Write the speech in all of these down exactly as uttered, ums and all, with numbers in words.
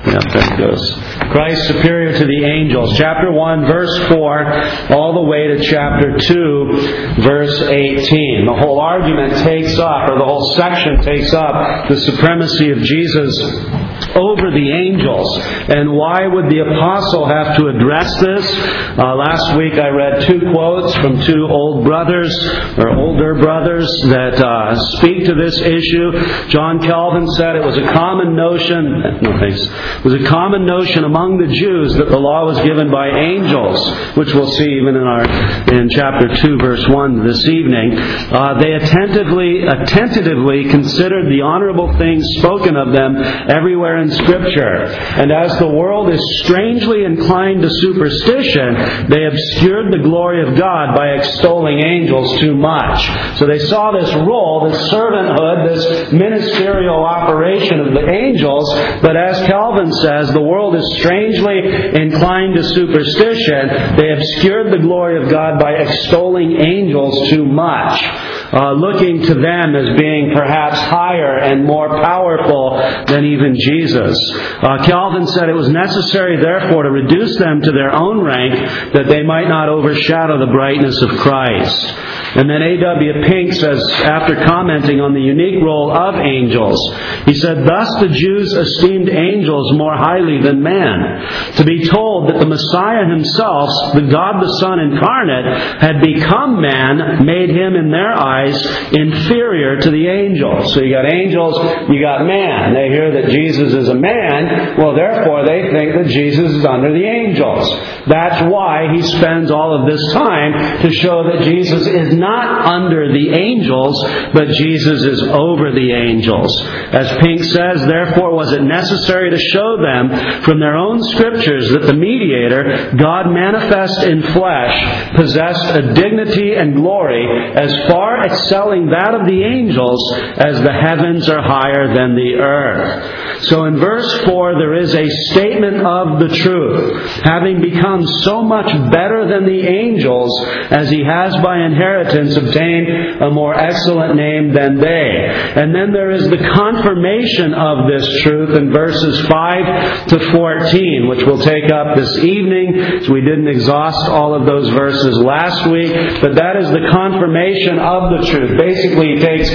Yeah, there it goes. Christ superior to the angels. Chapter one, verse four, all the way to chapter two, verse eighteen. The whole argument takes up, or the whole section takes up, the supremacy of Jesus over the angels. And why would the apostle have to address this? Uh, last week I read two quotes from two old brothers, or older brothers, that uh, speak to this issue. John Calvin said it was a common notion, no thanks, it was a common notion among the Jews that the law was given by angels, which we'll see even in our in chapter two, verse one this evening. Uh, they attentively, attentively considered the honorable things spoken of them everywhere in Scripture. And as the world is strangely inclined to superstition, they obscured the glory of God by extolling angels too much. So they saw this role, this servanthood, this ministerial operation of the angels, but as Calvin says, the world is strangely inclined to superstition. They obscured the glory of God by extolling angels too much, uh, looking to them as being perhaps higher and more powerful than even Jesus. Uh, Calvin said it was necessary, therefore, to reduce them to their own rank, that they might not overshadow the brightness of Christ. And then A W Pink says, after commenting on the unique role of angels, he said, thus the Jews esteemed angels more highly than man. To be told that the Messiah himself, the God the Son incarnate, had become man, made him in their eyes inferior to the angels. So you got angels, you got man. They hear that Jesus is a man, well therefore they think that Jesus is under the angels. That's why he spends all of this time to show that Jesus is not under the angels, but Jesus is over the angels. As Pink says, therefore was it necessary to show them from their own Scriptures that the mediator, God manifest in flesh, possessed a dignity and glory as far excelling that of the angels as the heavens are higher than the earth. So in verse four there is a statement of the truth. Having become so much better than the angels, as he has by inheritance obtained a more excellent name than they. And then there is the confirmation of this truth in verses five to fourteen, which we'll take up this evening. So we didn't exhaust all of those verses last week, but that is the confirmation of the truth. Basically, he takes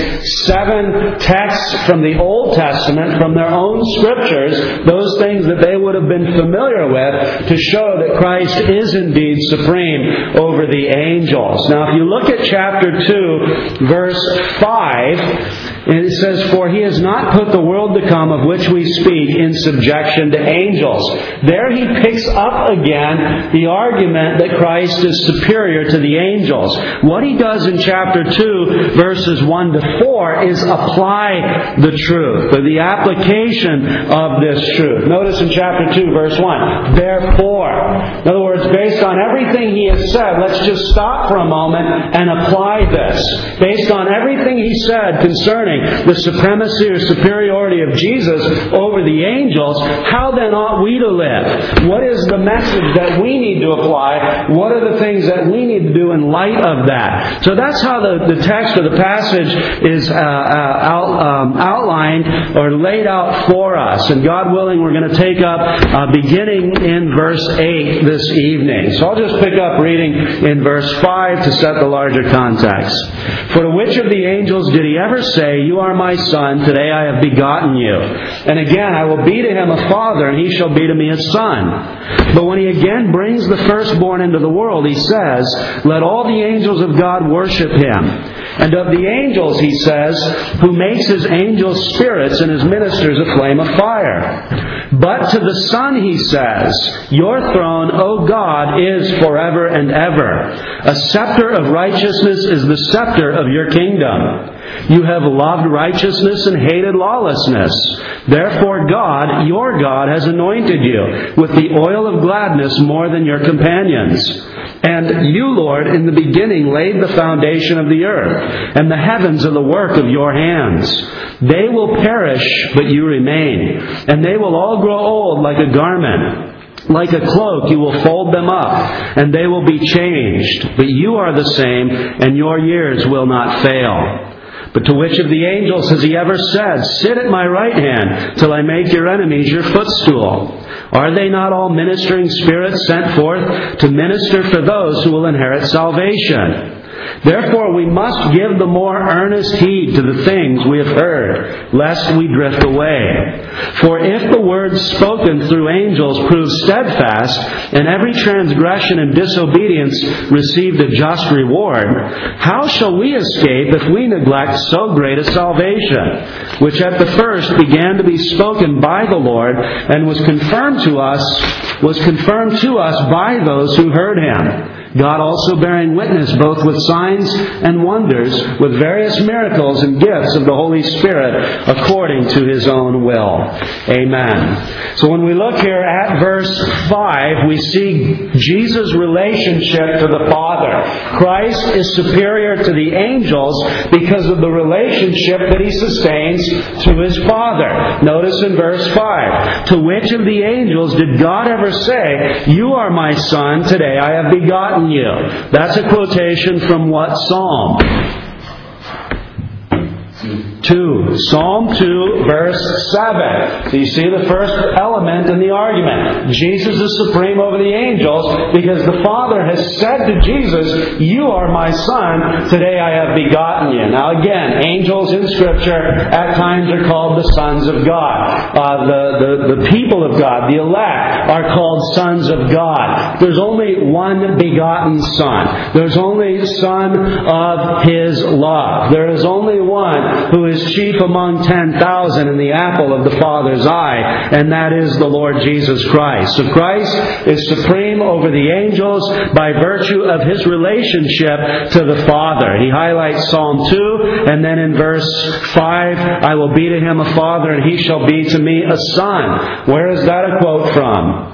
seven texts from the Old Testament, from their own Scriptures, those things that they would have been familiar with, to show that Christ is indeed supreme over the angels. Now, if you look at chapter two, verse five, and it says, for he has not put the world to come of which we speak in subjection to angels. There he picks up again the argument that Christ is superior to the angels. What he does in chapter two, verses one to four, is apply the truth, or the application of this truth. Notice in chapter two, verse one, therefore. In other words, based on everything he has said, let's just stop for a moment and apply this. Based on everything he said concerning the supremacy or superiority of Jesus over the angels, how then ought we to live? What is the message that we need to apply? What are the things that we need to do in light of that? So that's how the, the text or the passage is uh, uh, out, um, outlined or laid out for us. And God willing, we're going to take up uh, beginning in verse eight this evening. So I'll just pick up reading in verse five to set the larger context. For to which of the angels did he ever say, you are my son, today I have begotten you? And again, I will be to him a father, and he shall be to me a son. But when he again brings the firstborn into the world, he says, let all the angels of God worship him. And of the angels, he says, who makes his angels spirits and his ministers a flame of fire. But to the Son, he says, your throne, O God, is forever and ever. A scepter of righteousness is the scepter of your kingdom. You have loved righteousness and hated lawlessness. Therefore God, your God, has anointed you with the oil of gladness more than your companions. And you, Lord, in the beginning laid the foundation of the earth, and the heavens are the work of your hands. They will perish, but you remain, and they will all grow old like a garment. Like a cloak you will fold them up, and they will be changed. But you are the same, and your years will not fail. But to which of the angels has he ever said, sit at my right hand till I make your enemies your footstool? Are they not all ministering spirits sent forth to minister for those who will inherit salvation? Therefore we must give the more earnest heed to the things we have heard, lest we drift away. For if the word spoken through angels proved steadfast, and every transgression and disobedience received a just reward, how shall we escape if we neglect so great a salvation, which at the first began to be spoken by the Lord, and was confirmed to us, was confirmed to us by those who heard him? God also bearing witness both with signs and wonders, with various miracles and gifts of the Holy Spirit, according to His own will. Amen. So when we look here at verse five, we see Jesus' relationship to the Father. Christ is superior to the angels because of the relationship that He sustains to His Father. Notice in verse five, to which of the angels did God ever say, you are my Son, today I have begotten you? That's a quotation from what Psalm? two. Psalm two, verse seven. So you see the first element in the argument. Jesus is supreme over the angels because the Father has said to Jesus, you are my Son, today I have begotten you. Now again, angels in Scripture at times are called the sons of God. Uh, the, the, the people of God, the elect, are called sons of God. There's only one begotten Son. There's only Son of His love. There is only one who is chief among ten thousand and the apple of the Father's eye, and that is the Lord Jesus Christ. So Christ is supreme over the angels by virtue of His relationship to the Father. He highlights Psalm two, and then in verse five, I will be to him a father, and he shall be to me a son. Where is that a quote from?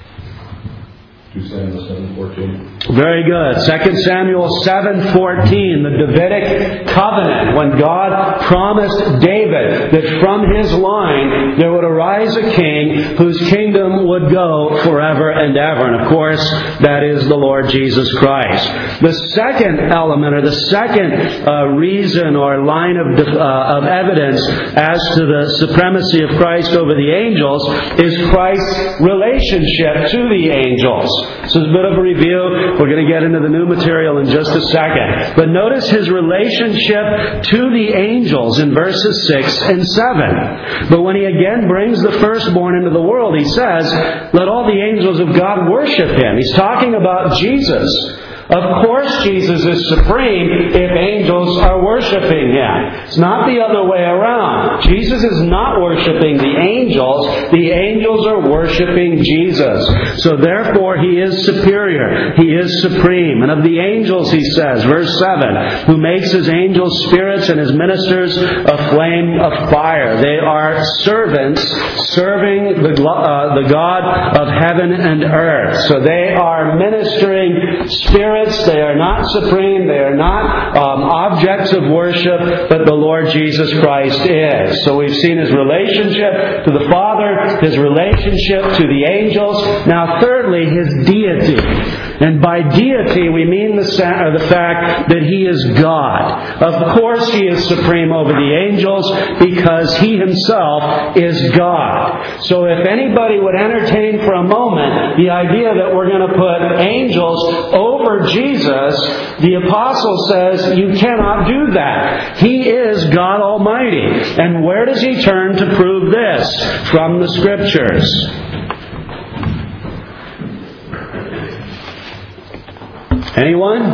Second Samuel seven fourteen. Very good. Second Samuel seven fourteen, the Davidic covenant, when God promised David that from his line there would arise a king whose kingdom would go forever and ever. And of course, that is the Lord Jesus Christ. The second element, or the second uh, reason or line of, uh, of evidence as to the supremacy of Christ over the angels is Christ's relationship to the angels. This is a bit of a review. We're going to get into the new material in just a second. But notice His relationship to the angels in verses six and seven. But when He again brings the firstborn into the world, He says, let all the angels of God worship Him. He's talking about Jesus. Of course Jesus is supreme if angels are worshiping Him. It's not the other way around. Jesus is not worshiping the angels. The angels are worshiping Jesus. So therefore He is superior. He is supreme. And of the angels, He says, verse seven, who makes His angels spirits and His ministers a flame of fire. They are servants serving the, uh, the God of heaven and earth. So they are ministering spirits. They are not supreme. They are not um, objects of worship, but the Lord Jesus Christ is. So we've seen His relationship to the Father, His relationship to the angels. Now thirdly, His deity. And by deity we mean the, sa- or the fact that He is God. Of course He is supreme over the angels because He Himself is God. So if anybody would entertain for a moment the idea that we're going to put angels over Jesus, the Apostle says you cannot do that. He is God Almighty. And where does He turn to prove this? From the Scriptures. Anyone?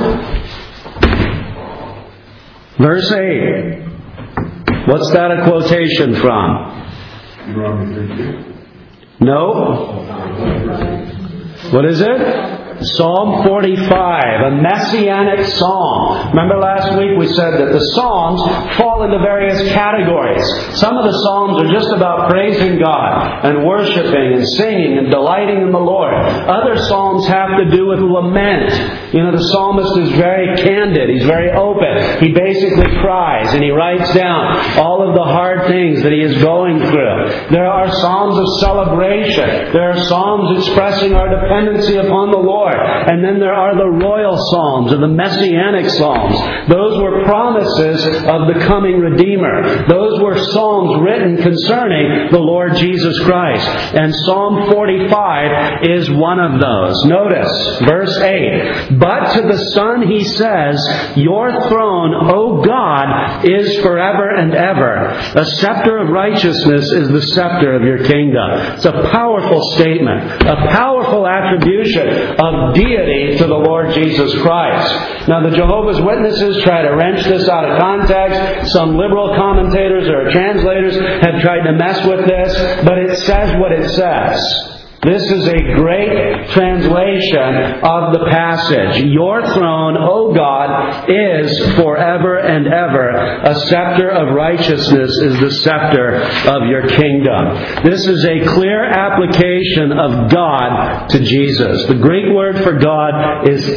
Verse eight. What's that a quotation from? Deuteronomy thirty-two. No. What is it? Psalm forty-five, a messianic psalm. Remember last week we said that the psalms fall into various categories. Some of the psalms are just about praising God and worshiping and singing and delighting in the Lord. Other psalms have to do with lament. You know, the psalmist is very candid. He's very open. He basically cries and he writes down all of the hard things that he is going through. There are psalms of celebration. There are psalms expressing our dependency upon the Lord. Lord. And then there are the royal psalms, or the messianic psalms. Those were promises of the coming Redeemer. Those were psalms written concerning the Lord Jesus Christ. And Psalm forty-five is one of those. Notice, verse eight. But to the Son he says, Your throne, O God, is forever and ever. A scepter of righteousness is the scepter of your kingdom. It's a powerful statement, a powerful attribution of deity to the Lord Jesus Christ. Now the Jehovah's Witnesses try to wrench this out of context. Some liberal commentators or translators have tried to mess with this, but it says what it says. This is a great translation of the passage. Your throne, O God, is forever and ever. A scepter of righteousness is the scepter of your kingdom. This is a clear application of God to Jesus. The Greek word for God is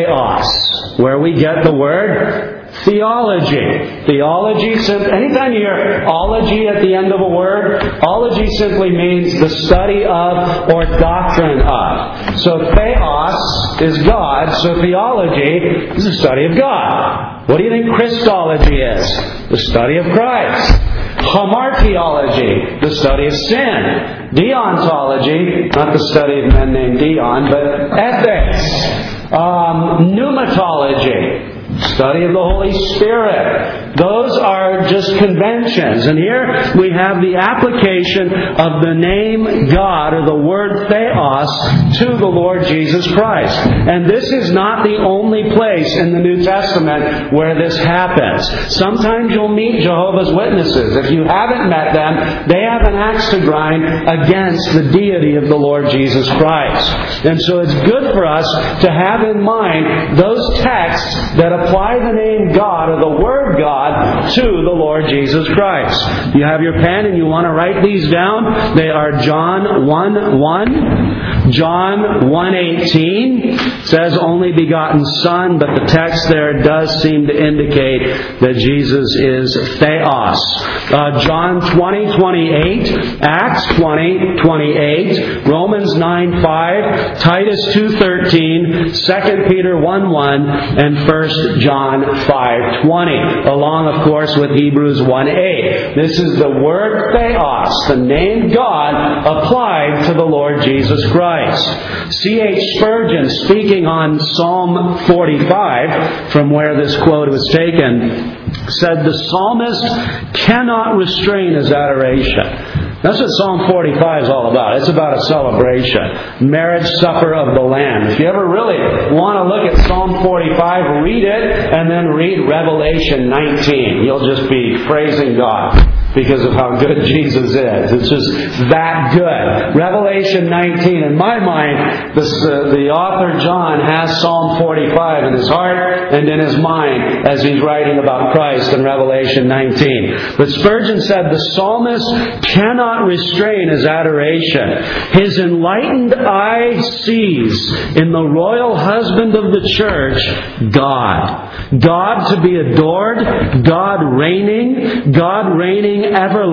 theos, where we get the word theology. Theology, anytime you hear ology at the end of a word, ology simply means the study of or doctrine of. So theos is God, so theology is the study of God. What do you think Christology is? The study of Christ. Hamartiology, the study of sin. Deontology, not the study of men named Dion, but ethics. Um, pneumatology, study of the Holy Spirit. Those are just conventions. And here we have the application of the name God, or the word theos, to the Lord Jesus Christ. And this is not the only place in the New Testament where this happens. Sometimes you'll meet Jehovah's Witnesses. If you haven't met them, they have an axe to grind against the deity of the Lord Jesus Christ. And so it's good for us to have in mind those texts that apply the name God, or the word God, to the Lord Jesus Christ. You have your pen and you want to write these down. They are John one one, John one eighteen. Says only begotten Son, but the text there does seem to indicate that Jesus is theos. Uh, John twenty twenty-eight, Acts twenty twenty-eight, Romans nine five, Titus two thirteen, Second Peter one one, and First John five twenty, along, of course, with Hebrews one eight. This is the word theos, the name God, applied to the Lord Jesus Christ. C H Spurgeon, speaking on Psalm forty-five, from where this quote was taken, said the psalmist cannot restrain his adoration. That's what Psalm forty-five is all about. It's about a celebration. Marriage supper of the Lamb. If you ever really want to look at Psalm forty-five, read it and then read Revelation nineteen. You'll just be praising God because of how good Jesus is. It's just that good. Revelation nineteen, in my mind, this, uh, the author John has Psalm forty-five in his heart and in his mind as he's writing about Christ in Revelation nineteen. But Spurgeon said the psalmist cannot restrain his adoration. His enlightened eye sees in the royal husband of the church God. God to be adored, God reigning, God reigning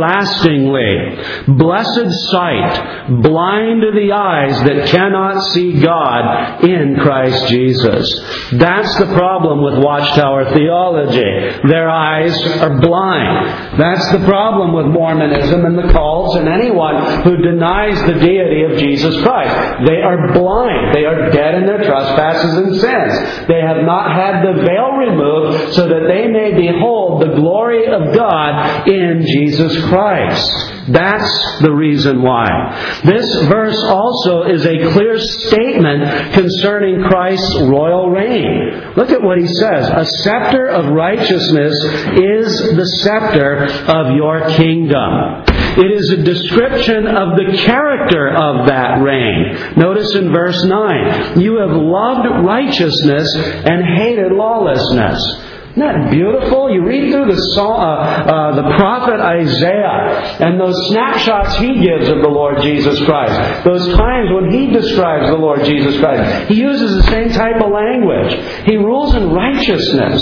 everlastingly. Blessed sight, blind to the eyes that cannot see God in Christ Jesus. That's the problem with Watchtower theology. Their eyes are blind. That's the problem with Mormonism and the cults and anyone who denies the deity of Jesus Christ. They are blind. They are dead in their trespasses and sins. They have not had the veil removed so that they may behold the glory of God in Jesus Christ. That's the reason why. This verse also is a clear statement concerning Christ's royal reign. Look at what he says. A scepter of righteousness is the scepter of your kingdom. It is a description of the character of that reign. Notice in verse nine, you have loved righteousness and hated lawlessness. Isn't that beautiful? You read through the psalm, uh, uh, the prophet Isaiah and those snapshots he gives of the Lord Jesus Christ. Those times when he describes the Lord Jesus Christ. He uses the same type of language. He rules in righteousness.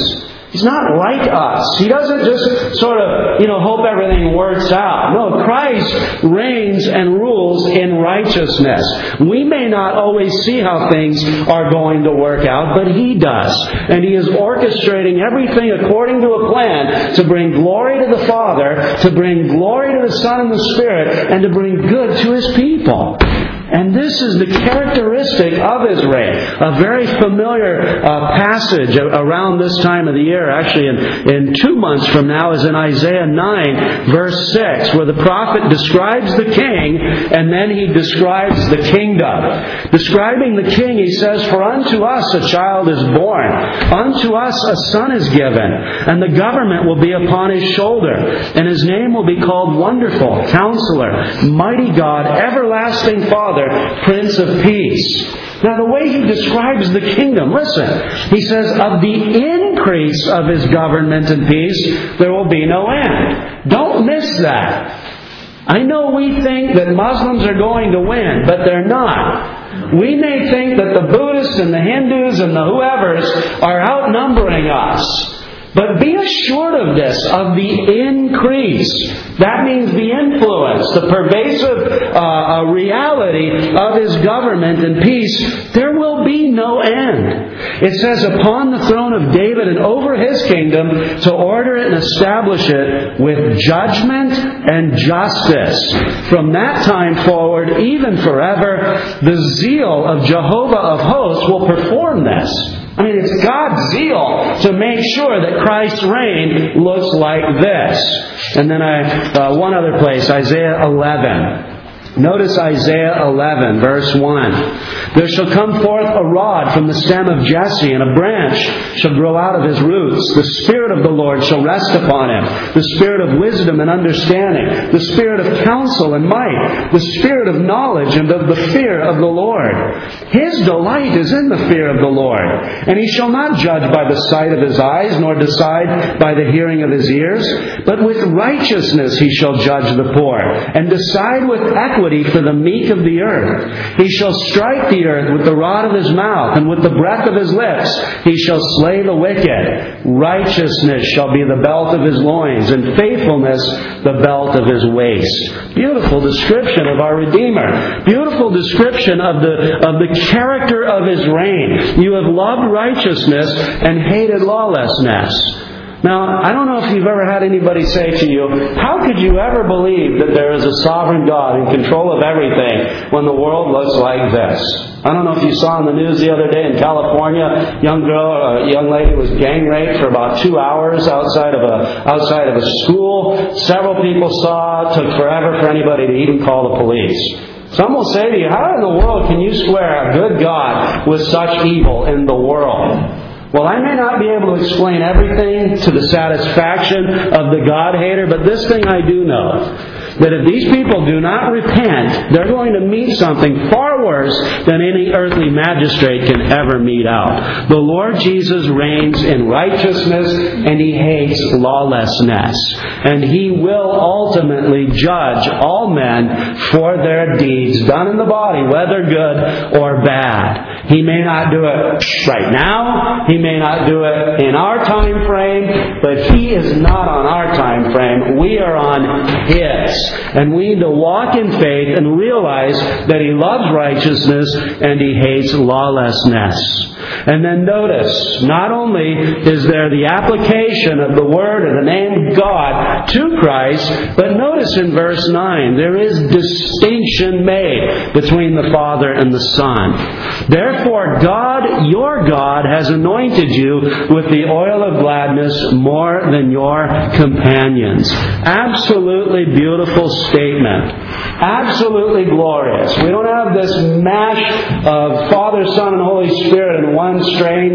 He's not like us. He doesn't just sort of, you know, hope everything works out. No, Christ reigns and rules in righteousness. We may not always see how things are going to work out, but He does. And He is orchestrating everything according to a plan to bring glory to the Father, to bring glory to the Son and the Spirit, and to bring good to His people. And this is the characteristic of His reign. A very familiar uh, passage around this time of the year, actually in, in two months from now, is in Isaiah nine, verse six, where the prophet describes the king, and then he describes the kingdom. Describing the king, he says, "For unto us a child is born, unto us a son is given, and the government will be upon His shoulder, and His name will be called Wonderful, Counselor, Mighty God, Everlasting Father, Prince of Peace." Now the way he describes the kingdom, listen, he says, "Of the increase of His government and peace, there will be no end." Don't miss that. I know we think that Muslims are going to win, but they're not. We may think that the Buddhists and the Hindus and the whoever's are outnumbering us. But be assured of this, of the increase. That means the influence, the pervasive uh, reality of His government and peace. There will be no end. It says, "Upon the throne of David and over His kingdom, to order it and establish it with judgment and justice. From that time forward, even forever, the zeal of Jehovah of hosts will perform this." I mean, it's God's zeal to make sure that Christ's reign looks like this. And then I, uh, one other place, Isaiah eleven. Notice Isaiah eleven, verse one. "There shall come forth a rod from the stem of Jesse, and a branch shall grow out of his roots. The Spirit of the Lord shall rest upon him, the Spirit of wisdom and understanding, the Spirit of counsel and might, the Spirit of knowledge and of the fear of the Lord. His delight is in the fear of the Lord. And He shall not judge by the sight of His eyes, nor decide by the hearing of His ears. But with righteousness He shall judge the poor, and decide with equity for the meek of the earth. He shall strike the earth with the rod of His mouth, and with the breath of His lips He shall slay the wicked. Righteousness shall be the belt of His loins, and faithfulness the belt of His waist." Beautiful description of our Redeemer. Beautiful description of the, of the character of His reign. "You have loved righteousness and hated lawlessness." Now, I don't know if you've ever had anybody say to you, "How could you ever believe that there is a sovereign God in control of everything when the world looks like this?" I don't know if you saw on the news the other day in California, a young girl, a young lady was gang raped for about two hours outside of a outside of a school. Several people saw. It took forever for anybody to even call the police. Some will say to you, "How in the world can you square a good God with such evil in the world?" Well, I may not be able to explain everything to the satisfaction of the God-hater, but this thing I do know. That if these people do not repent, they're going to meet something far worse than any earthly magistrate can ever mete out. The Lord Jesus reigns in righteousness, and He hates lawlessness. And He will ultimately judge all men for their deeds done in the body, whether good or bad. He may not do it right now. He may not do it in our time frame, but He is not on our time frame. We are on His. And we need to walk in faith and realize that He loves righteousness and He hates lawlessness. And then notice, not only is there the application of the Word or the name God to Christ, but notice in verse nine, there is distinction made between the Father and the Son. "Therefore God, your God, has anointed you with the oil of gladness more than your companions." Absolutely beautiful statement. Absolutely glorious. We don't have this mash of Father, Son, and Holy Spirit in one strange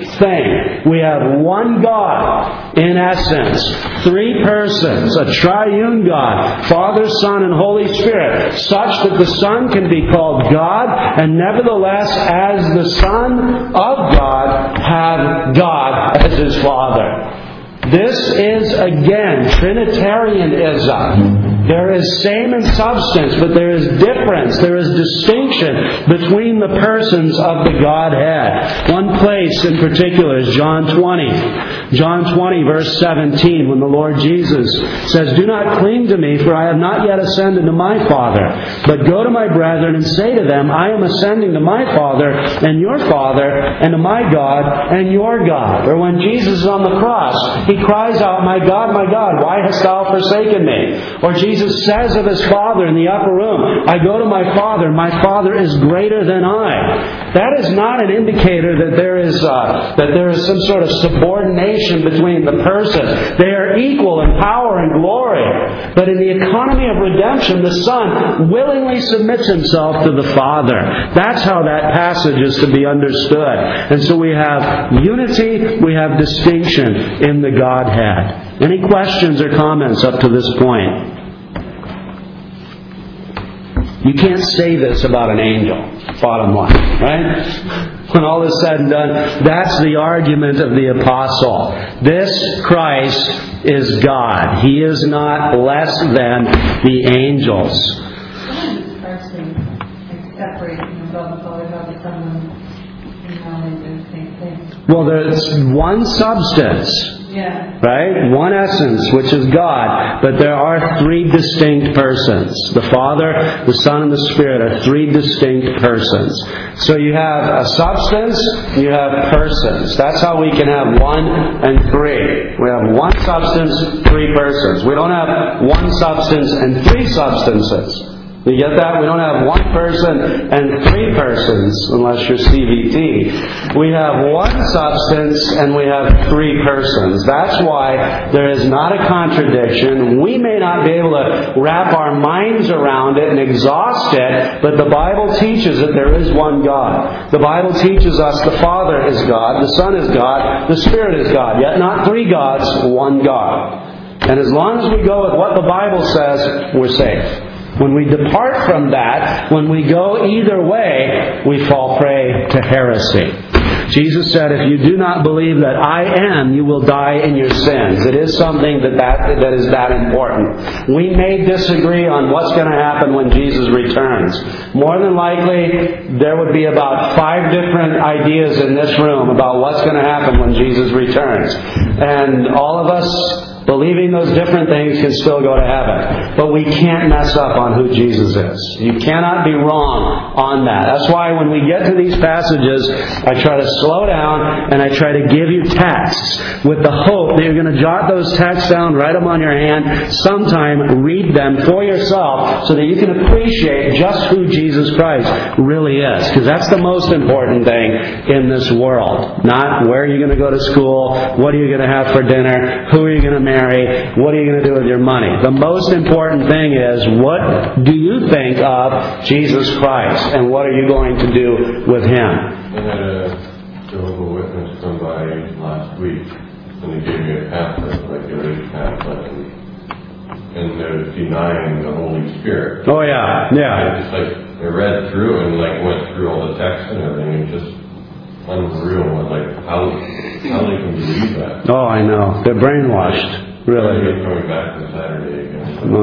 thing. We have one God, in essence. Three persons. A triune God. Father, Son, and Holy Spirit. Such that the Son can be called God, and nevertheless, as the Son of God, have God as His Father. This is, again, Trinitarianism. There is same in substance, but there is difference. There is distinction between the persons of the Godhead. One place in particular is John twenty. John twenty, verse seventeen, when the Lord Jesus says, "Do not cling to me, for I have not yet ascended to my Father. But go to my brethren and say to them, I am ascending to my Father and your Father, and to my God and your God." Or when Jesus is on the cross, He cries out, "My God, my God, why hast thou forsaken me?" Or Jesus says of His Father in the upper room, "I go to my Father, my Father is greater than I." That is not an indicator that there is uh, that there is some sort of subordination between the persons. They are equal in power and glory. But in the economy of redemption, the Son willingly submits Himself to the Father. That's how that passage is to be understood. And so we have unity, we have distinction in the Godhead. Any questions or comments up to this point? You can't say this about an angel, bottom line, right? When all is said and done, that's the argument of the apostle. This Christ is God. He is not less than the angels. Well, there's one substance. Yeah. Right? One essence, which is God. But there are three distinct persons. The Father, the Son, and the Spirit are three distinct persons. So you have a substance, you have persons. That's how we can have one and three. We have one substance, three persons. We don't have one substance and three substances. You get that? We don't have one person and three persons, unless you're C V T. We have one substance and we have three persons. That's why there is not a contradiction. We may not be able to wrap our minds around it and exhaust it, but the Bible teaches that there is one God. The Bible teaches us the Father is God, the Son is God, the Spirit is God. Yet not three gods, one God. And as long as we go with what the Bible says, we're safe. When we depart from that, when we go either way, we fall prey to heresy. Jesus said, if you do not believe that I am, you will die in your sins. It is something that, that, that is that important. We may disagree on what's going to happen when Jesus returns. More than likely, there would be about five different ideas in this room about what's going to happen when Jesus returns. And all of us believing those different things can still go to heaven. But we can't mess up on who Jesus is. You cannot be wrong on that. That's why when we get to these passages, I try to slow down and I try to give you texts with the hope that you're going to jot those texts down, write them on your hand, sometime read them for yourself so that you can appreciate just who Jesus Christ really is. Because that's the most important thing in this world. Not where are you going to go to school, what are you going to have for dinner, who are you going to marry, what are you going to do with your money? The most important thing is, what do you think of Jesus Christ, and what are you going to do with Him? I had a Jehovah's Witness come by last week, and they gave me a pamphlet, like a read pamphlet, and, and they're denying the Holy Spirit. Oh yeah, yeah. I just like I read through and like went through all the text and everything, and just unreal. I was like, how how they can believe that? Oh, I know. They're brainwashed. Really. They're coming back on Saturday again. So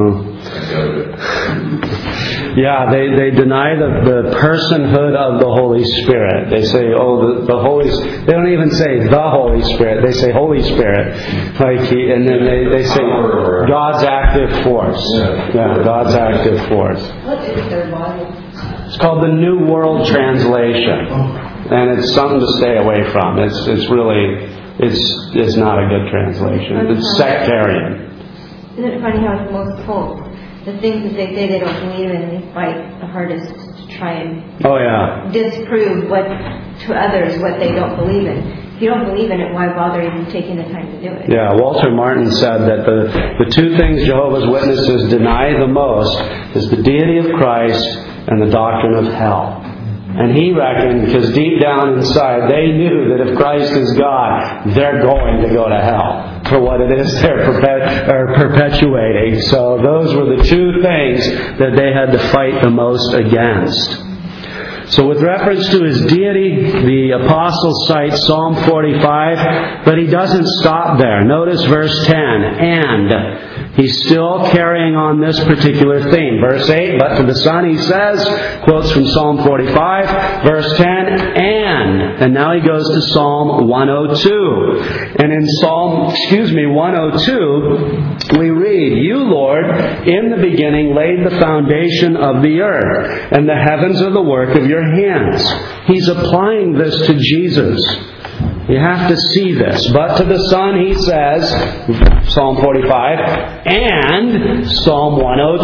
no. Yeah, they, they deny the, the personhood of the Holy Spirit. They say, oh, the, the Holy... They don't even say the Holy Spirit. They say Holy Spirit. Like he, and then they, they say God's active force. Yeah. Yeah, God's active force. What is their Bible? It's called the New World Translation. And it's something to stay away from. It's it's really... It's it's not a good translation. It's sectarian. Isn't it funny how it's most cults, the things that they say they don't believe in, they fight the hardest to try and oh, yeah. disprove what to others what they don't believe in. If you don't believe in it, why bother even taking the time to do it? Yeah, Walter Martin said that the, the two things Jehovah's Witnesses deny the most is the deity of Christ and the doctrine of hell. And he reckoned, because deep down inside they knew that if Christ is God, they're going to go to hell for what it is they're perpet- are perpetuating. So those were the two things that they had to fight the most against. So with reference to His deity, the apostle cites Psalm forty-five, but he doesn't stop there. Notice verse ten, and He's still carrying on this particular theme. Verse eight, but to the Son he says, quotes from Psalm forty-five, verse ten, and, and now he goes to Psalm one oh two. And in Psalm, excuse me, one oh two, we read, you, Lord, in the beginning laid the foundation of the earth, and the heavens are the work of your hands. He's applying this to Jesus. You have to see this. But to the Son he says, Psalm forty-five, and Psalm one oh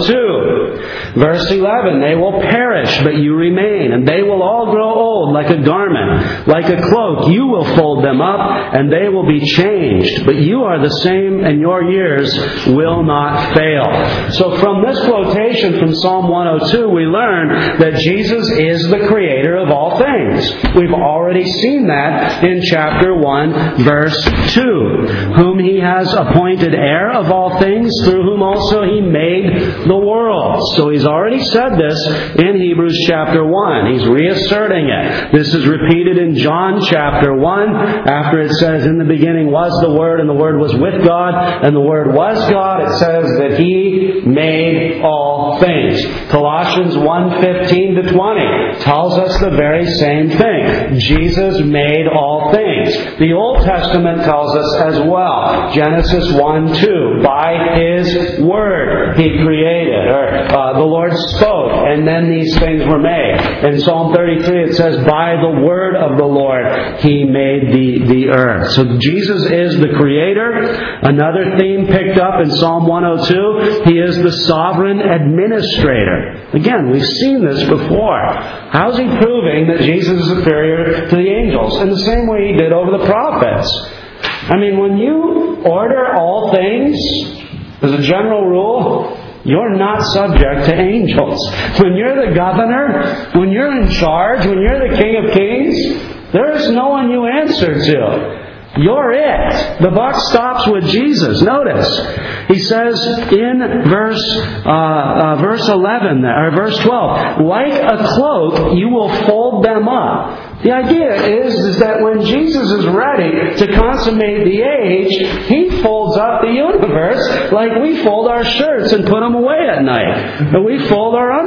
two. Verse eleven, they will perish, but you remain, and they will all grow old like a garment. Like a cloak, you will fold them up, and they will be changed. But you are the same, and your years will not fail. So from this quotation from Psalm one oh two, we learn that Jesus is the creator of all things. We've already seen that in chapter one, verse two. Whom he has appointed heir of all things, through whom also he made the world. So he's already said this in Hebrews chapter one. He's reasserting it. This is repeated in John chapter one, after it says, in the beginning was the Word, and the Word was with God, and the Word was God. It says that he made all things. Colossians one fifteen to twenty tells us the very same thing. Jesus made all things. The Old Testament tells us as well. Genesis one two, by His Word He created, or uh, the Lord spoke, and then these things were made. In Psalm thirty-three it says, by the Word of the Lord He made the, the earth. So Jesus is the Creator. Another theme picked up in Psalm one oh two, He is the sovereign administrator. Again, we've seen this before. How's He proving that Jesus is superior to the angels? In the same way He did over the prophets. I mean, when you order all things, as a general rule, you're not subject to angels. When you're the governor, when you're in charge, when you're the King of Kings, there is no one you answer to. You're it. The buck stops with Jesus. Notice, he says in verse uh, uh, verse eleven or verse twelve, like a cloak, you will fold them up. The idea is, is that when Jesus is ready to consummate the age, He folds up the universe like we fold our shirts and put them away at night, and we fold our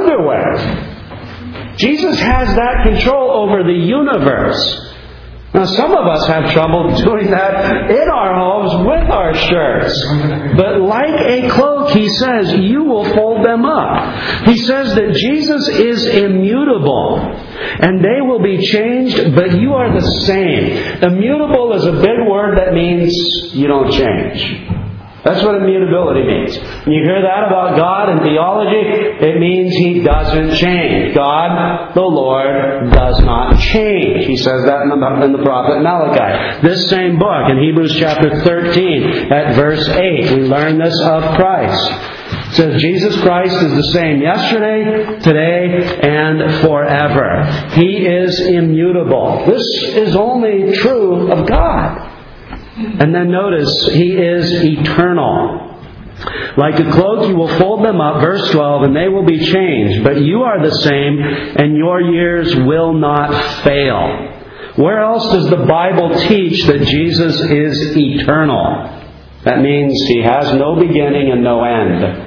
underwear. Jesus has that control over the universe. Now, some of us have trouble doing that in our homes with our shirts. But like a cloak, he says, you will fold them up. He says that Jesus is immutable, and they will be changed, but you are the same. Immutable is a big word that means you don't change. That's what immutability means. When you hear that about God in theology, it means He doesn't change. God, the Lord, does not change. He says that in the, in the prophet Malachi. This same book, in Hebrews chapter thirteen, at verse eight, we learn this of Christ. It says, Jesus Christ is the same yesterday, today, and forever. He is immutable. This is only true of God. And then notice, He is eternal. Like a cloak, you will fold them up, verse twelve, and they will be changed. But you are the same, and your years will not fail. Where else does the Bible teach that Jesus is eternal? That means He has no beginning and no end.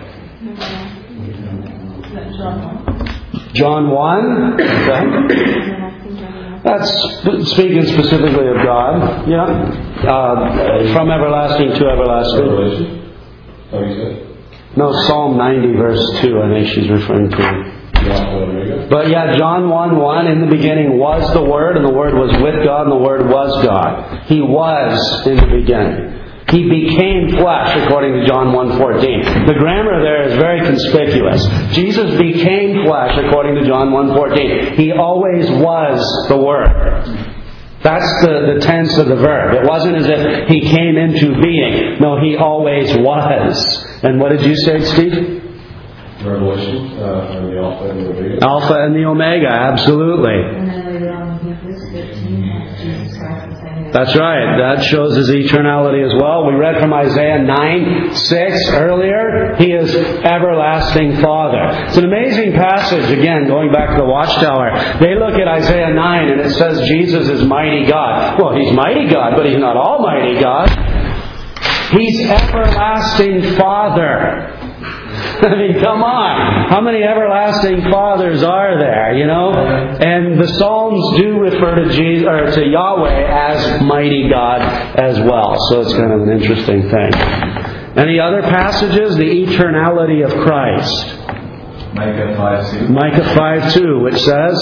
John one. Okay. That's speaking specifically of God. Yeah. Uh, from everlasting to everlasting. Revelation? How you said? No, Psalm ninety, verse two, I think she's referring to. But yeah, John one one, in the beginning was the Word, and the Word was with God, and the Word was God. He was in the beginning. He became flesh, according to John one fourteen. The grammar there is very conspicuous. Jesus became flesh, according to John one fourteen. He always was the Word. That's the, the tense of the verb. It wasn't as if He came into being. No, He always was. And what did you say, Steve? Revelation, uh, and the Alpha and the Omega. Alpha and the Omega, absolutely. And then later on in Hebrews fifteen, has Jesus Christ the same. That's right. That shows His eternality as well. We read from Isaiah nine six earlier. He is everlasting Father. It's an amazing passage. Again, going back to the Watchtower. They look at Isaiah nine and it says Jesus is mighty God. Well, He's mighty God, but He's not almighty God. He's everlasting Father. I mean, come on. How many everlasting fathers are there, you know? And the Psalms do refer to Jesus, or to Yahweh as mighty God as well. So it's kind of an interesting thing. Any other passages? The eternality of Christ. Micah five two. Micah five two, which says,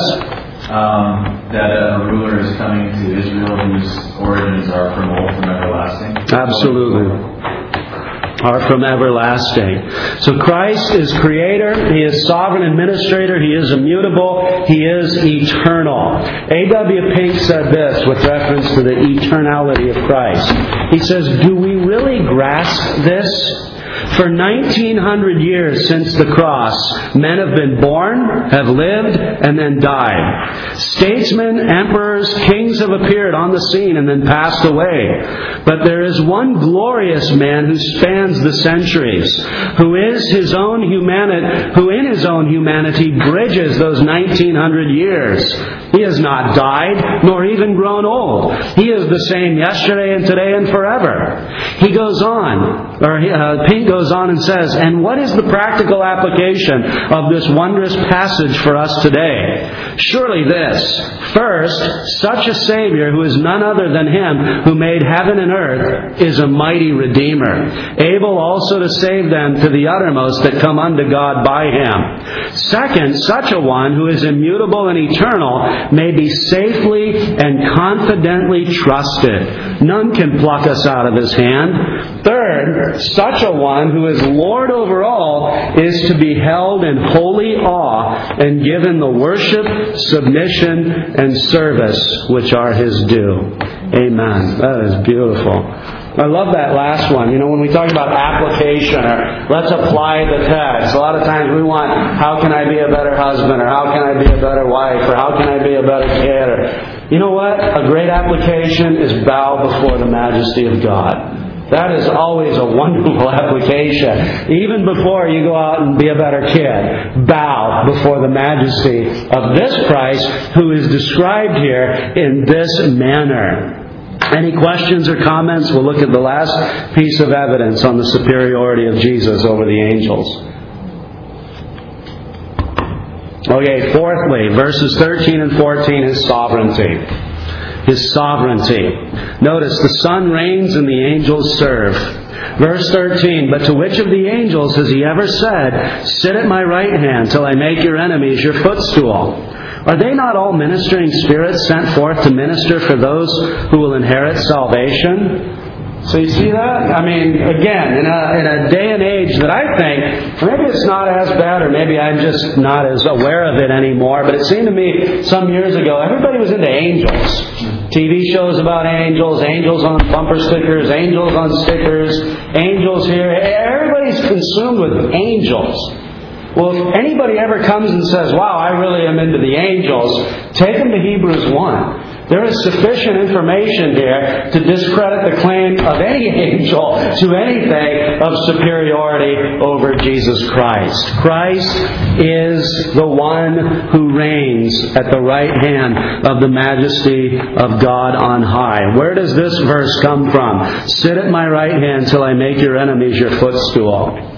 um, that a ruler is coming to Israel whose origins are from old, from everlasting. Absolutely. Are from everlasting. So Christ is Creator, He is Sovereign Administrator, He is immutable, He is eternal. A W Pink said this with reference to the eternality of Christ. He says, do we really grasp this? For nineteen hundred years since the cross, men have been born, have lived, and then died. Statesmen, emperors, kings have appeared on the scene and then passed away. But there is one glorious man who spans the centuries, who is his own humanity, who in his own humanity bridges those nineteen hundred years. He has not died, nor even grown old. He is the same yesterday and today and forever. He goes on, or uh, Pink goes on and says, and what is the practical application of this wondrous passage for us today? Surely this. First, such a Savior who is none other than Him who made heaven and earth is a mighty Redeemer, able also to save them to the uttermost that come unto God by Him. Second, such a one who is immutable and eternal may be safely and confidently trusted. None can pluck us out of His hand. Third, such a one who is Lord over all is to be held in holy awe and given the worship, submission, and service which are His due. Amen. That is beautiful. I love that last one. You know, when we talk about application or let's apply the text, a lot of times we want, how can I be a better husband, or how can I be a better wife, or how can I be a better kid, or, you know what? A great application is bow before the majesty of God. That is always a wonderful application. Even before you go out and be a better kid, bow before the majesty of this Christ who is described here in this manner. Any questions or comments? We'll look at the last piece of evidence on the superiority of Jesus over the angels. Okay, fourthly, verses thirteen and fourteen, His sovereignty. His sovereignty. Notice, the Son reigns and the angels serve. Verse thirteen, but to which of the angels has He ever said, sit at my right hand till I make your enemies your footstool? Are they not all ministering spirits sent forth to minister for those who will inherit salvation? So you see that? I mean, again, in a, in a day and age that I think, maybe it's not as bad, or maybe I'm just not as aware of it anymore, but it seemed to me some years ago, everybody was into angels. T V shows about angels, angels on bumper stickers, angels on stickers, angels here. Everybody's consumed with angels. Well, if anybody ever comes and says, wow, I really am into the angels, take them to Hebrews one. There is sufficient information here to discredit the claim of any angel to anything of superiority over Jesus Christ. Christ is the one who reigns at the right hand of the majesty of God on high. Where does this verse come from? Sit at my right hand till I make your enemies your footstool.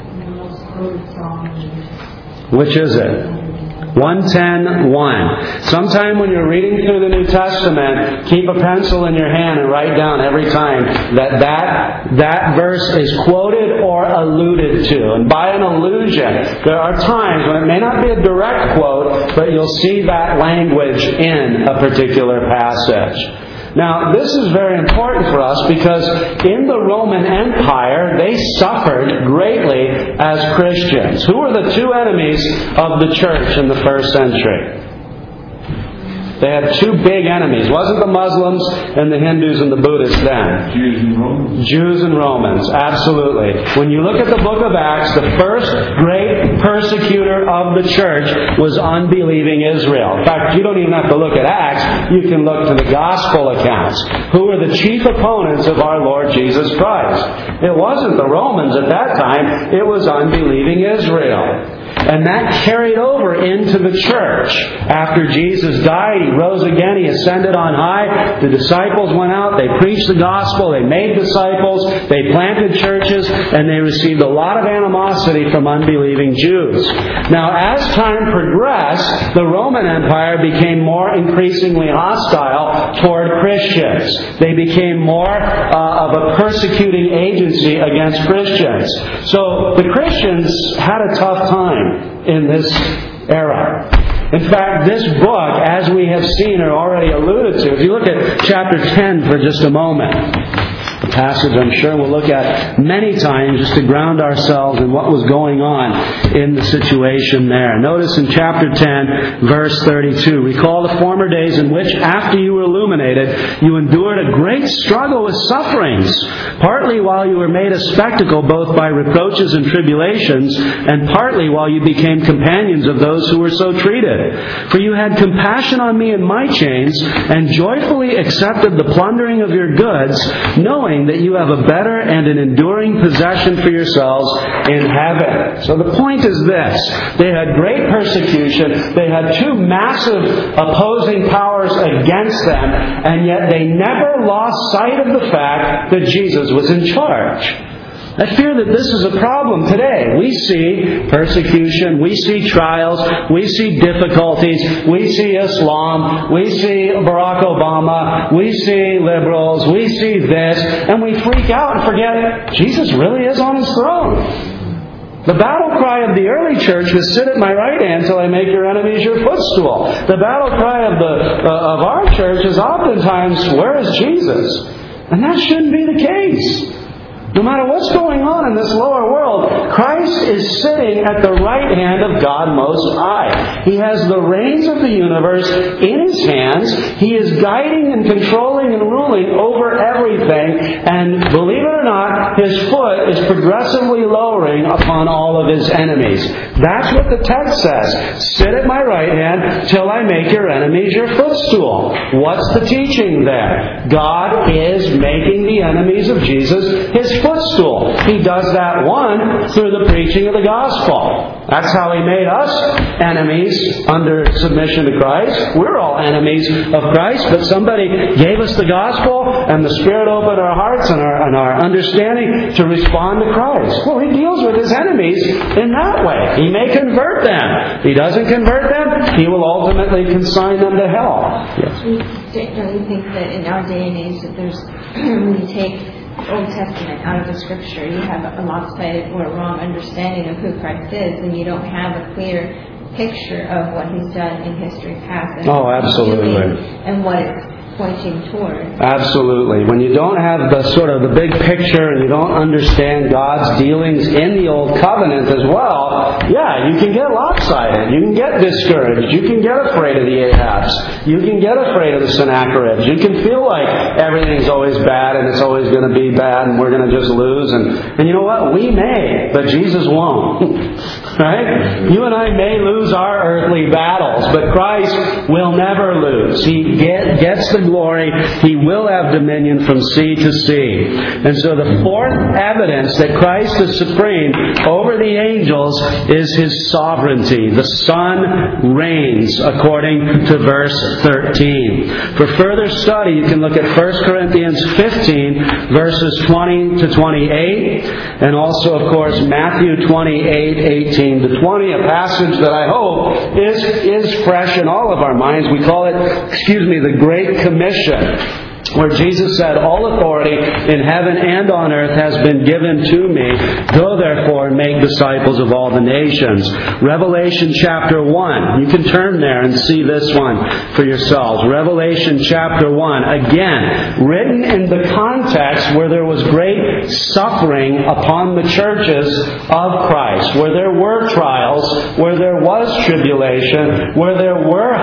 Which is it? one ten one. Sometime when you're reading through the New Testament, keep a pencil in your hand and write down every time that that, that verse is quoted or alluded to. And by an allusion, there are times when it may not be a direct quote, but you'll see that language in a particular passage. Now, this is very important for us because in the Roman Empire, they suffered greatly as Christians. Who were the two enemies of the church in the first century? They had two big enemies. Wasn't the Muslims and the Hindus and the Buddhists then? Jews and Romans. Jews and Romans, absolutely. When you look at the book of Acts, the first great persecutor of the church was unbelieving Israel. In fact, you don't even have to look at Acts. You can look to the gospel accounts. Who were the chief opponents of our Lord Jesus Christ? It wasn't the Romans at that time. It was unbelieving Israel. And that carried over into the church. After Jesus died, He rose again, He ascended on high. The disciples went out, they preached the gospel, they made disciples, they planted churches, and they received a lot of animosity from unbelieving Jews. Now, as time progressed, the Roman Empire became more increasingly hostile toward Christians. They became more uh, of a persecuting agency against Christians. So the Christians had a tough time in this era. In fact, this book, as we have seen or already alluded to, if you look at chapter ten for just a moment, a passage I'm sure we'll look at many times just to ground ourselves in what was going on in the situation there. Notice in chapter ten, verse thirty-two, recall the former days in which, after you were illuminated, you endured a great struggle with sufferings, partly while you were made a spectacle both by reproaches and tribulations, and partly while you became companions of those who were so treated. For you had compassion on me in my chains, and joyfully accepted the plundering of your goods, knowing that you have a better and an enduring possession for yourselves in heaven. So the point is this. They had great persecution. They had two massive opposing powers against them, and yet they never lost sight of the fact that Jesus was in charge. I fear that this is a problem today. We see persecution, we see trials, we see difficulties, we see Islam, we see Barack Obama, we see liberals, we see this, and we freak out and forget Jesus really is on His throne. The battle cry of the early church was, sit at my right hand till I make your enemies your footstool. The battle cry of the uh, of our church is oftentimes, where is Jesus? And that shouldn't be the case. No matter what's going on in this lower world, Christ is sitting at the right hand of God Most High. He has the reins of the universe in His hands. He is guiding and controlling and ruling over everything. And believe it or not, His foot is progressively lowering upon all of His enemies. That's what the text says. Sit at my right hand till I make your enemies your footstool. What's the teaching there? God is making the enemies of Jesus His footstool. He does that, one, through the preaching of the gospel. That's how He made us enemies under submission to Christ. We're all enemies of Christ, but somebody gave us the gospel, and the Spirit opened our hearts and our, and our understanding to respond to Christ. Well, He deals with His enemies in that way. He may convert them. If He doesn't convert them, He will ultimately consign them to hell. Yes. Don't you think that in our day and age that there's, when you take Old Testament out of the Scripture, you have a lopsided or a wrong understanding of who Christ is, and you don't have a clear picture of what He's done in history past and, oh, absolutely. and what it's pointing toward. Absolutely. When you don't have the sort of the big picture and you don't understand God's dealings in the Old Covenant as well, yeah, you can get lopsided. You can get discouraged. You can get afraid of the Ahabs. You can get afraid of the Sennacheribs. You can feel like everything's always bad and it's always going to be bad and we're going to just lose. And, and you know what? We may, but Jesus won't. Right? You and I may lose our earthly battles, but Christ will never lose. He get, gets the glory. He will have dominion from sea to sea. And so the fourth evidence that Christ is supreme over the angels is His sovereignty. The Son reigns, according to verse thirteen. For further study, you can look at First Corinthians fifteen, verses twenty to twenty-eight, and also, of course, Matthew twenty-eight, eighteen to twenty, a passage that I hope is, is fresh in all of our minds. We call it, excuse me, the Great Commission, where Jesus said, all authority in heaven and on earth has been given to me. Go therefore and make disciples of all the nations. Revelation chapter one. You can turn there and see this one for yourselves. Revelation chapter one. Again, written in the context where there was great suffering upon the churches of Christ. Where there were trials. Where there was tribulation. Where there were hostile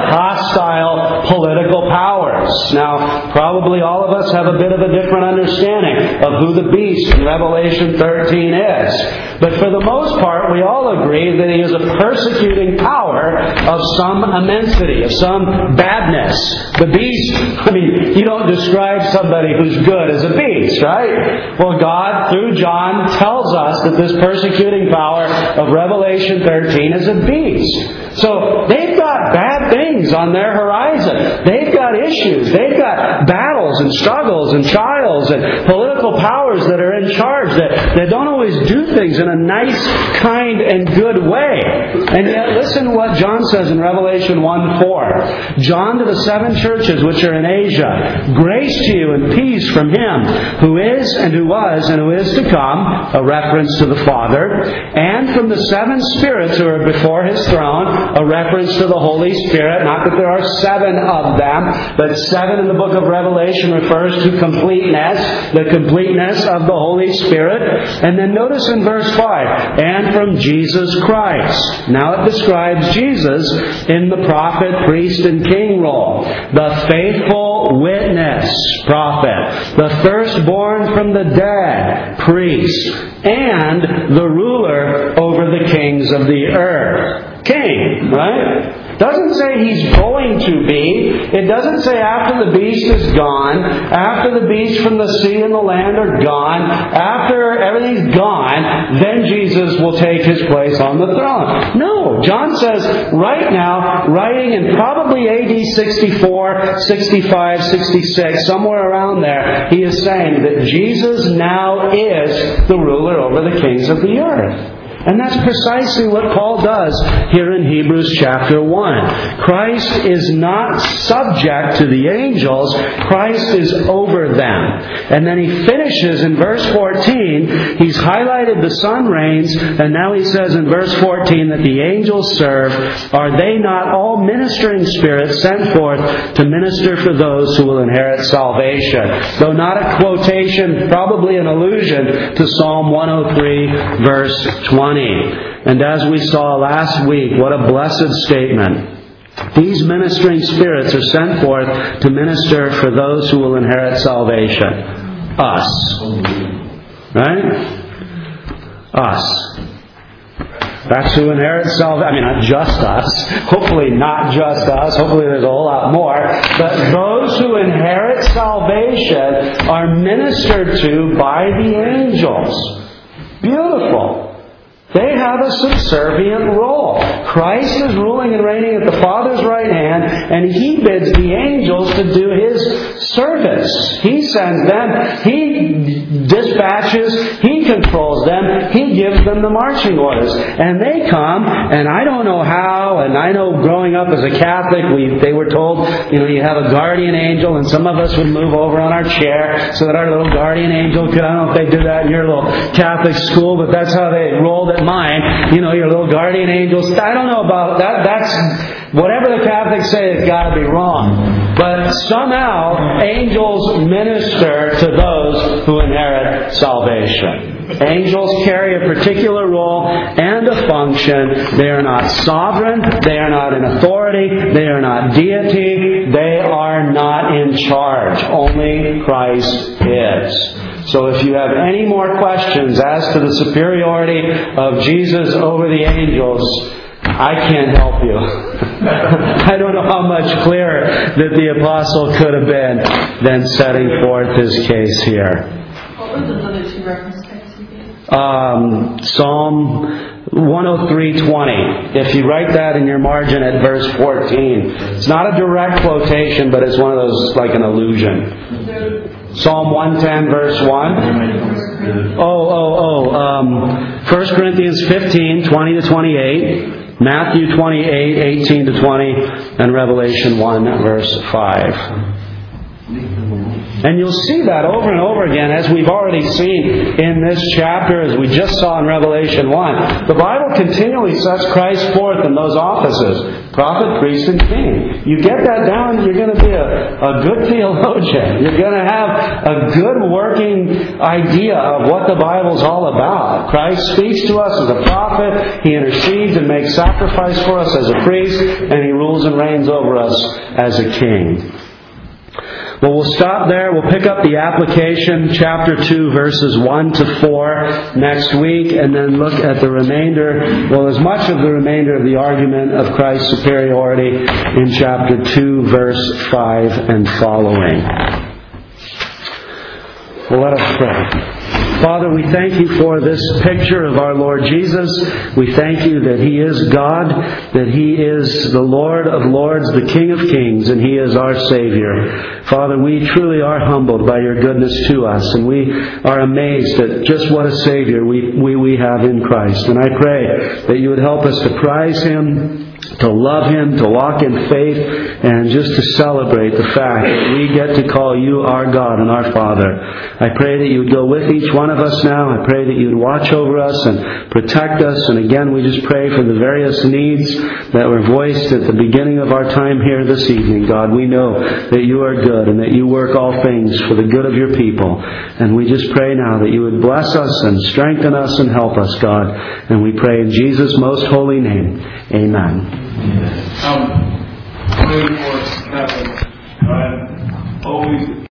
hostile political powers. Now, probably all of us have a bit of a different understanding of who the beast in Revelation thirteen is. But for the most part, we all agree that he is a persecuting power of some immensity, of some badness. The beast, I mean, you don't describe somebody who's good as a beast, right? Well, God, through John, tells us that this persecuting power of Revelation thirteen is a beast. So they've got bad things on their horizon. They've got issues. They've got battles and struggles and trials and political powers that are in charge that, that don't always do things in a nice, kind, and good way. And yet, listen to what John says in Revelation one four. John to the seven churches which are in Asia, grace to you and peace from Him who is and who was and who is to come, a reference to the Father, and from the seven spirits who are before His throne, a reference to the Holy Spirit. Not that there are seven of them, but seven in the book of Revelation refers to completeness, the completeness of the Holy Spirit. And then notice in verse five, and from Jesus Christ. Now it describes Jesus in the prophet, priest, and king role. The faithful witness, prophet. The firstborn from the dead, priest. And the ruler over the kings of the earth. King, right? Doesn't say he's going to be. It doesn't say after the beast is gone, after the beast from the sea and the land are gone, after everything's gone, then Jesus will take His place on the throne. No, John says right now, writing in probably A D sixty-four, sixty-five, sixty-six, somewhere around there, he is saying that Jesus now is the ruler over the kings of the earth. And that's precisely what Paul does here in Hebrews chapter one. Christ is not subject to the angels. Christ is over them. And then he finishes in verse fourteen. He's highlighted the Son reigns. And now he says in verse fourteen that the angels serve. Are they not all ministering spirits sent forth to minister for those who will inherit salvation? Though not a quotation, probably an allusion to Psalm one oh three verse twenty. And as we saw last week, what a blessed statement. These ministering spirits are sent forth to minister for those who will inherit salvation. Us. Right? Us. That's who inherits salvation. I mean, not just us. Hopefully not just us. Hopefully there's a whole lot more. But those who inherit salvation are ministered to by the angels. Beautiful. They have a subservient role. Christ is ruling and reigning at the Father's right hand, and He bids the angels to do His service. He sends them. He dispatches. He controls them. He gives them the marching orders. And they come, and I don't know how, and I know growing up as a Catholic, we they were told, you know, you have a guardian angel, and some of us would move over on our chair so that our little guardian angel could, I don't know if they do that in your little Catholic school, but that's how they rolled it. Mine, you know, your little guardian angels. I don't know about that. That's whatever the Catholics say has got to be wrong. But somehow angels minister to those who inherit salvation. Angels carry a particular role and a function. They are not sovereign. They are not in authority. They are not deity. They are not in charge. Only Christ is. So if you have any more questions as to the superiority of Jesus over the angels, I can't help you. I don't know how much clearer that the apostle could have been than setting forth his case here. What were the other two reference texts you gave? Um, Psalm one oh three twenty. If you write that in your margin at verse fourteen, it's not a direct quotation, but it's one of those like an allusion. Psalm one ten verse one. Oh, oh, oh. Um, First Corinthians fifteen, twenty to twenty-eight. Matthew twenty-eight, eighteen to twenty. And Revelation one verse five. And you'll see that over and over again, as we've already seen in this chapter, as we just saw in Revelation one. The Bible continually sets Christ forth in those offices. Prophet, priest, and king. You get that down, you're going to be a, a good theologian. You're going to have a good working idea of what the Bible's all about. Christ speaks to us as a prophet. He intercedes and makes sacrifice for us as a priest. And He rules rules and reigns over us as a king. Well, we'll stop there. We'll pick up the application, chapter two, verses one to four next week, and then look at the remainder, well, as much of the remainder of the argument of Christ's superiority in chapter two, verse five and following. Well, let us pray. Father, we thank you for this picture of our Lord Jesus. We thank you that He is God, that He is the Lord of lords, the King of kings, and He is our Savior. Father, we truly are humbled by your goodness to us, and we are amazed at just what a Savior we, we, we have in Christ. And I pray that you would help us to prize Him, to love Him, to walk in faith, and just to celebrate the fact that we get to call you our God and our Father. I pray that you would go with each one of us now. I pray that you would watch over us and protect us. And again, we just pray for the various needs that were voiced at the beginning of our time here this evening. God, we know that you are good and that you work all things for the good of your people. And we just pray now that you would bless us and strengthen us and help us, God. And we pray in Jesus' most holy name. Amen. Um, praying for Catherine. I'm always